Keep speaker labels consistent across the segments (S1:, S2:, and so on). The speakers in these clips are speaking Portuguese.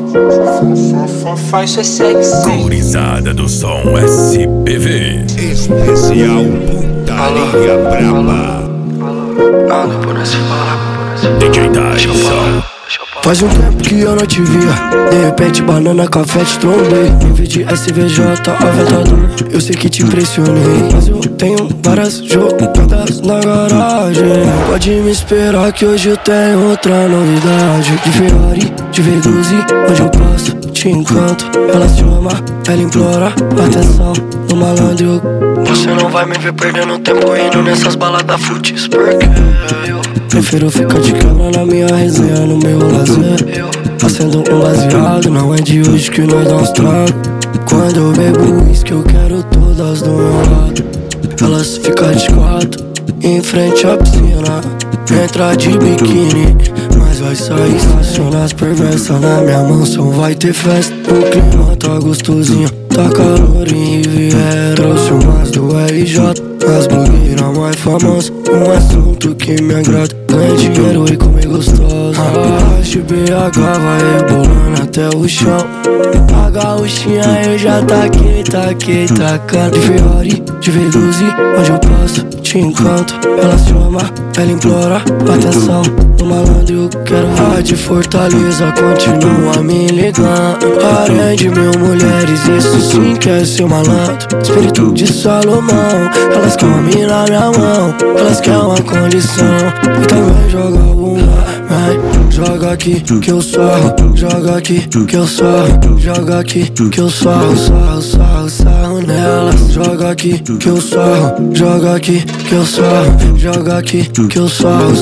S1: Faz ser sexy.
S2: Gurizada do som SPV.
S3: Especial Putaria Braba.
S1: Não, depois nós se fala.
S2: DJ Tyson.
S4: Faz um tempo que eu não te via. De repente, banana, café, te trombei. Em vez de SVJ, aventador. Eu sei que te impressionei, mas eu tenho várias jogadas na garagem. Pode me esperar que hoje eu tenho outra novidade. De Ferrari, de V12, onde eu passo, te encanto. Ela se ama, ela implora atenção no malandro. Você não vai me ver perdendo tempo indo nessas baladas fúteis, porque eu prefiro ficar de quebra na minha resenha, no meu lazer. Acendo um baseado, não é de hoje que nós dá uns tragos. Quando eu bebo uísque eu quero todas do meu lado. Elas ficam de quatro, em frente à piscina. Entra de biquíni, mas vai sair estacionar perversas na minha mansão. Vai ter festa, o clima tá gostosinho. Tá calor em Riviera. Trouxe umas do LJ, as blogueiras mais famosas. Um assunto que me agrada, ganha dinheiro e comer gostosa. De BH vai rebolando até o chão. A gaúchinha eu já taquei, tacando. De Ferrari, de V12, onde eu passo, te encanto. Ela se ama, ela implora atenção do malandro. Quero a de Fortaleza, continua me ligando. Harém de mil mulheres, isso sim que é ser malandro. Espírito de Salomão, elas querem uma mina na minha mão. Elas querem uma condição e também joga bunda. Joga aqui que eu sarro, joga aqui que eu sarro, joga aqui que eu sarro, sarro nelas. Joga aqui que eu sarro, joga aqui que eu sarro, joga aqui que eu sarro,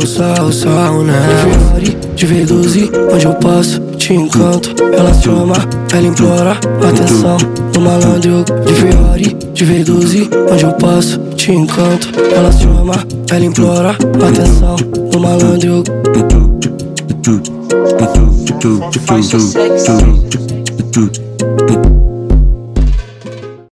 S4: sarro nelas. De V12, onde eu passo, te encanto. Ela se ama, ela implora atenção do malandro. De Ferrari, de V12, onde eu passo, te encanto. Ela se ama, ela implora atenção do malandro.
S1: Faz ser sexy.